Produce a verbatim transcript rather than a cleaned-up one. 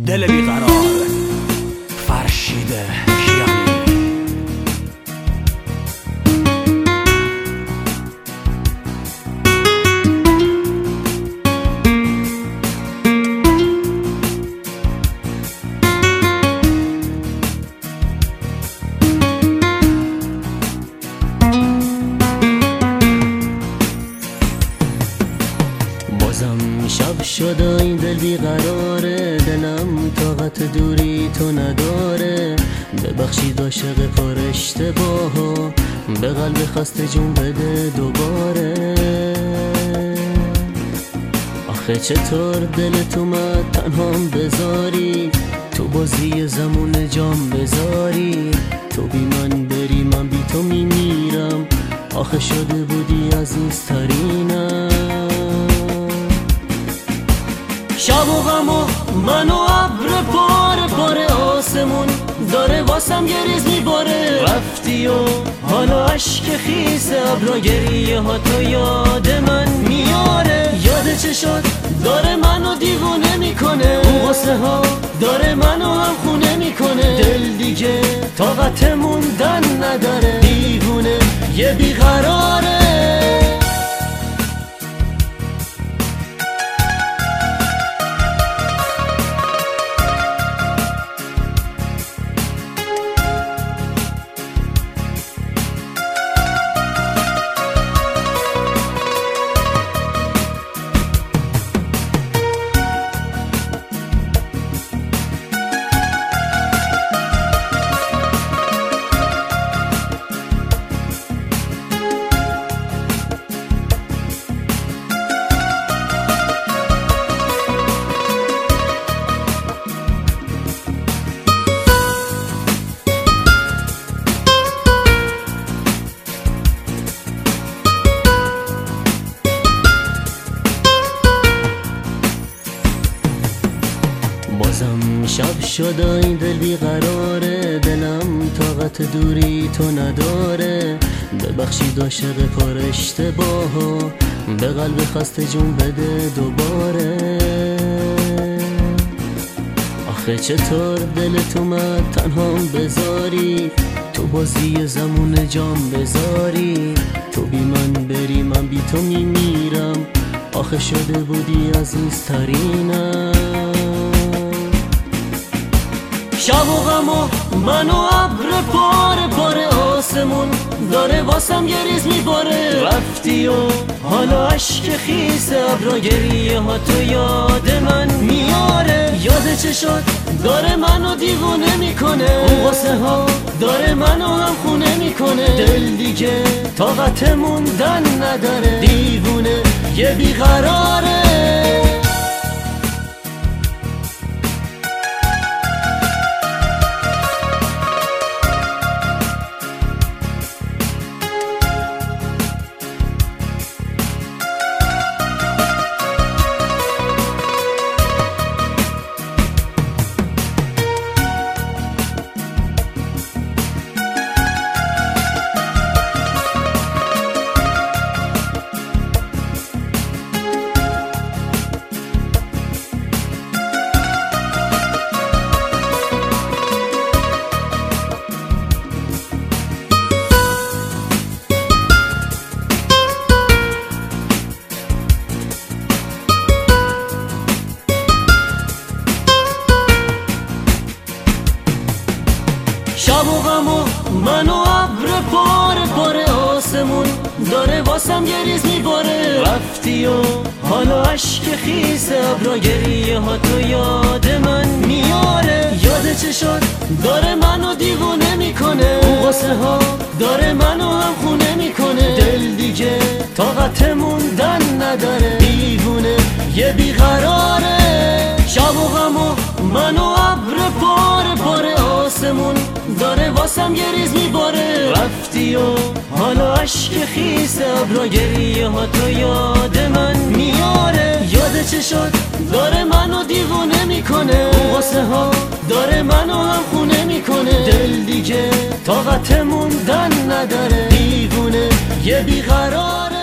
دل بیقرار فرشیده کیانی. بازم شب شده این دل بیقراره، دلم طاقت دوری تو نداره. ببخشید عاشق پر اشتباها، به قلب خسته جون بده دوباره. آخه چطور دلت اومد تنهام بذاری، تو بازی زمون جام بذاری. تو بی من بری من بی تو میمیرم، آخه شده بودی عزیزترینم. شب و غم و من و ابر پاره پاره، آسمون داره واسم گریز میباره. رفتی و حالا عشق خیس ابرا، گریه ها تو یاد من میاره. یاد چه شد داره منو دیوونه میکنه، اون غصه ها داره منو هم خونه میکنه. دل دیگه طاقت موندن نداره، دیوونه یه بیقراره. بازم شب شده این دل بیقراره، دلم طاقت دوری تو نداره. ببخشید عاشق پر اشتباها، به قلب خسته جون بده دوباره. آخه چطور دلت اومد تنهام بذاری، تو بازی زمون جام بذاری. تو بی من بری من بی تو میمیرم، آخه شده بودی عزیزترینم. شب و غم و من و ابر پاره پاره، آسمون داره واسم گریز میباره. رفتی و حالا عشق خیس ابرا، گریه ها تو یاد من میاره. یاد چه شد داره منو دیوونه میکنه، اون غصه ها داره منو هم خونه میکنه. دل دیگه طاقت موندن نداره، دیوونه یه بیقراره. شب و غم و من و ابر پاره پاره، آسمون داره واسم گریز میباره. رفتی و حالا عشق خیس ابرا، گریه ها تو یاد من میاره. یاد چه شد داره منو دیوونه میکنه، اون غصه ها داره منو هم خونه میکنه. دل دیگه طاقت موندن نداره، دیوونه یه بیقراره. شب و غم و من و ابر پاره پاره، آسمون داره واسم گریز میباره. رفتی و حالا عشق خیس ابرا، گریه ها تو یاد من میاره. یاد چه شد داره منو دیوونه میکنه، اون غصه ها داره منو هم خونه میکنه. دل دیگه طاقت موندن نداره، دیوونه یه بیقراره.